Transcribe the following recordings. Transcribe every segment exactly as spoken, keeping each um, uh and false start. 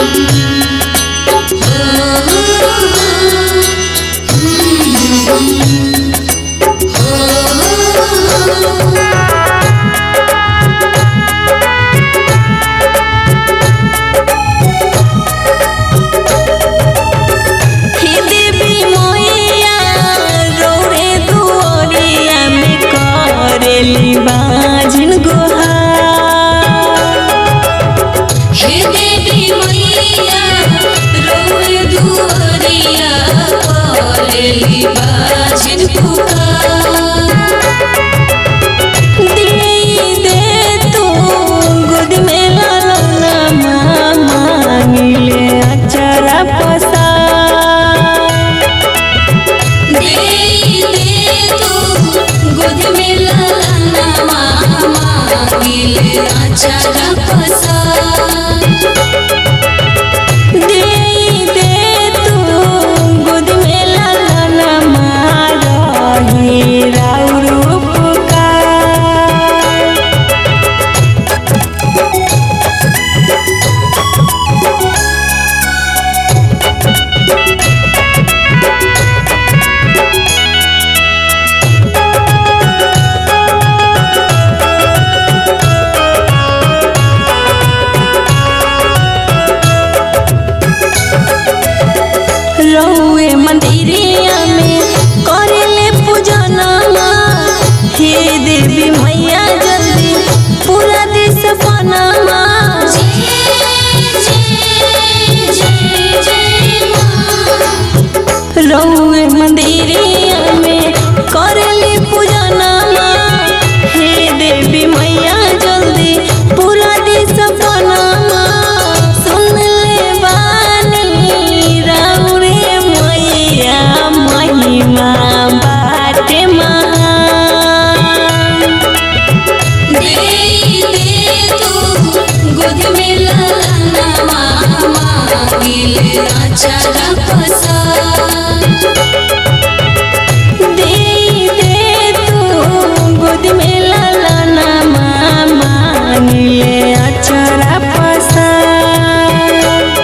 बाजन गोहार हे देवी मैया रोए दुआरिया करेली बाजन पुकार दे दे तू गोद में लालना मांगिले अचारा पसार दे दे तू गोद में लालना मांगिले अचारा पसार दे दे तू गोद में लालना मारही राउर उपकार रहुए मंदिरिया में करेले पूजनमा हे देवी मैया जल्दी पूरा देश सपनामा रहुए मंदिरिया में करेले पूजनमा हे देवी मैया जल्दी पूरा देश सपनामा सुन ले बानी राउरे मैया महिमा बाटे महान दे दे तू गोद में लालना मांगिले अचारा पसार दे दे तू गोद में लालना मांगिले अचारा पसार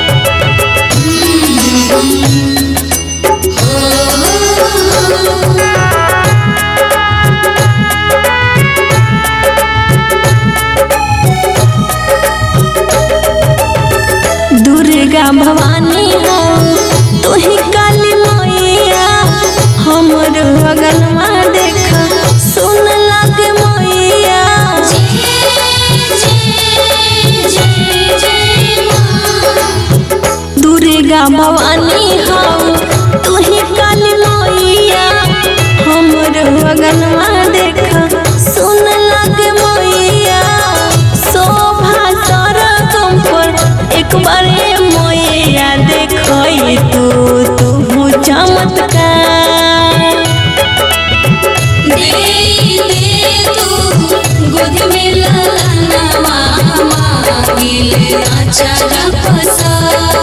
दुर्गा भवानी हो तू ही काली मैया हमर अगनमा देखा सुन लग मैया दुर्गा भवानी हो तू ही काली मैया हमर अगनमा देखा सुन लग मैया शोभा सरगम पर एक बारे मैया देखई तू तू चमत्कार दे दे तू गोद में लालना मांगिले अचारा पसार